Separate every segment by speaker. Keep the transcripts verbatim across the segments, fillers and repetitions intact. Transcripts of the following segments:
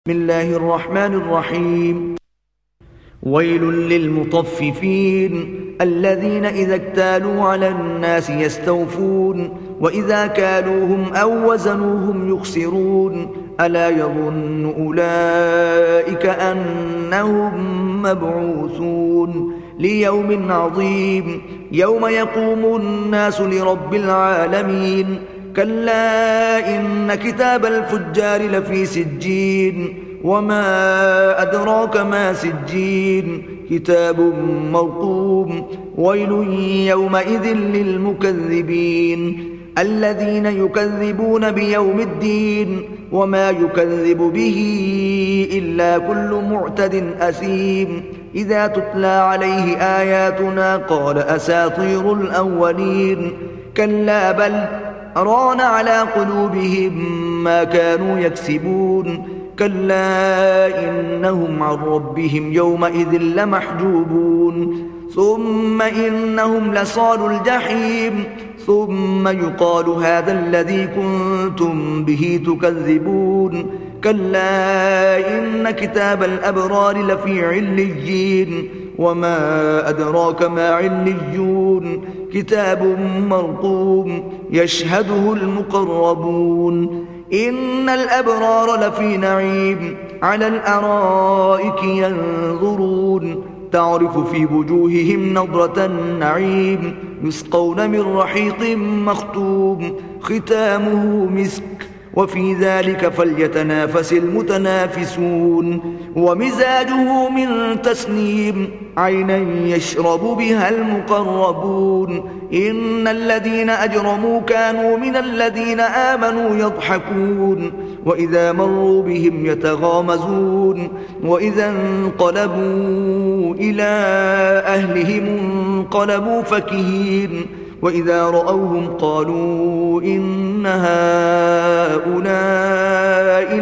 Speaker 1: بسم الله الرحمن الرحيم. ويل للمطففين الذين إذا اكتالوا على الناس يستوفون وإذا كالوهم أو وزنوهم يخسرون ألا يظن أولئك أنهم مبعوثون ليوم عظيم يوم يقوم الناس لرب العالمين. كلا إن كتاب الفجار لفي سجين وما أدراك ما سجين كتاب مرقوم. ويل يومئذ للمكذبين الذين يكذبون بيوم الدين وما يكذب به إلا كل معتد أثيم إذا تتلى عليه آياتنا قال أساطير الأولين. كلا بل ران على قلوبهم ما كانوا يكسبون. كلا إنهم عن ربهم يومئذ لمحجوبون ثم إنهم لصالوا الجحيم ثم يقال هذا الذي كنتم به تكذبون. كلا إن كتاب الأبرار لفي عليين وما أدراك ما عليون كتاب مرقوم يشهده المقربون. إن الأبرار لفي نعيم على الأرائك ينظرون تعرف في وجوههم نضرة النعيم يسقون من رحيق مختوم ختامه مسك وفي ذلك فليتنافس المتنافسون. ومزاجه من تسنيم عينا يشرب بها المقربون. إن الذين أجرموا كانوا من الذين آمنوا يضحكون وإذا مروا بهم يتغامزون وإذا انقلبوا إلى أهلهم انقلبوا فكهين وإذا رأوهم قالوا إن هؤلاء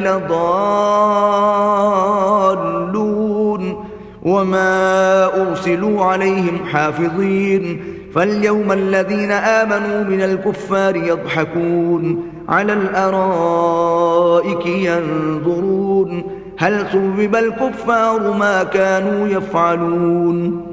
Speaker 1: لضالون وما أرسلوا عليهم حافظين. فاليوم الذين آمنوا من الكفار يضحكون على الأرائك ينظرون هل ثوب الكفار ما كانوا يفعلون.